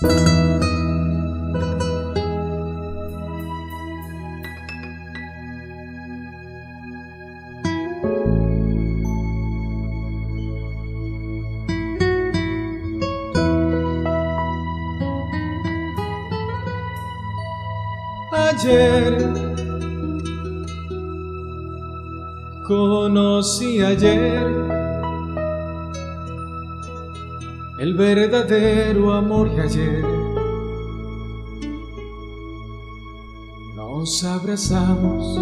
Ayer conocí el verdadero amor y ayer nos abrazamos.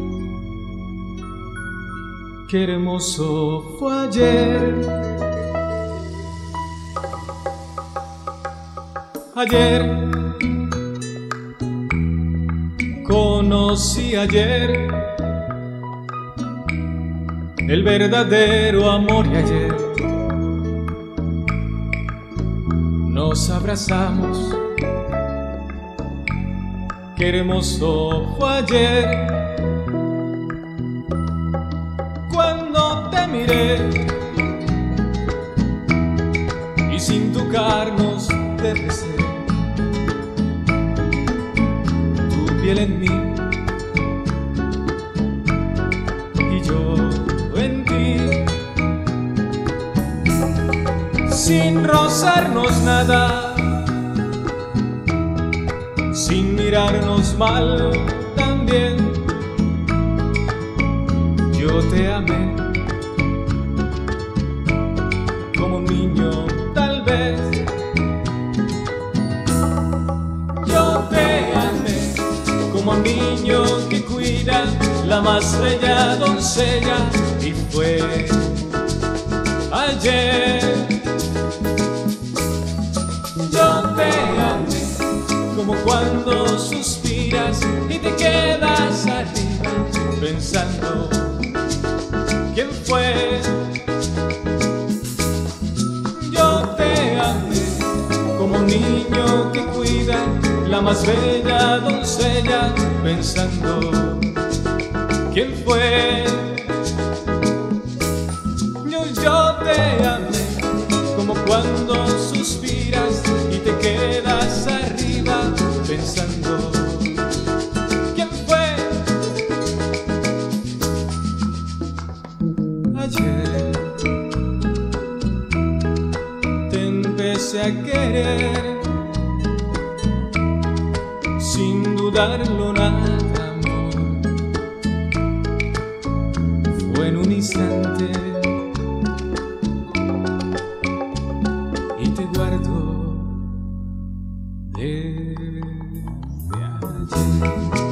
Qué hermoso fue ayer. Ayer conocí el verdadero amor y ayer nos abrazamos. Qué hermoso fue ayer cuando te miré y sin tocarnos te besé. Piel en mí y yo en ti, sin rozarnos nada, sin mirarnos mal también. Yo te amé como un niño tal vez. Yo te amé como un niño que cuida la más bella doncella. Y fue ayer. Yo te amé como cuando suspiras y te quedas arriba pensando quién fue. Yo te amé como un niño que cuida la más bella doncella pensando quién fue. Yo te amé como cuando suspiras y te quedas arriba pensando quién fue. Ayer te empecé a querer sin dudarlo nada, amor. Fue en un instante y te guardo desde ayer.